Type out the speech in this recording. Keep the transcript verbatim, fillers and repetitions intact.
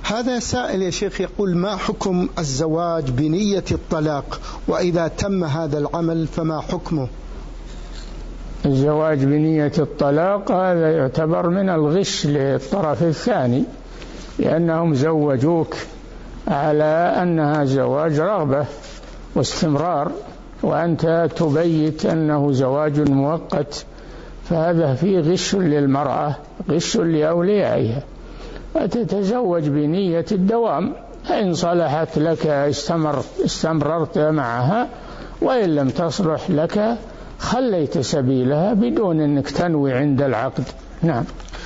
هذا سائل يا شيخ يقول: ما حكم الزواج بنية الطلاق، وإذا تم هذا العمل فما حكمه؟ الزواج بنية الطلاق هذا يعتبر من الغش للطرف الثاني، لأنهم زوجوك على أنها زواج رغبة واستمرار، وأنت تبيت أنه زواج مؤقت، فهذا فيه غش للمرأة، غش لأوليائها. فتتزوج بنية الدوام، إن صلحت لك استمر استمررت معها، وإن لم تصلح لك خليت سبيلها بدون أنك تنوي عند العقد. نعم.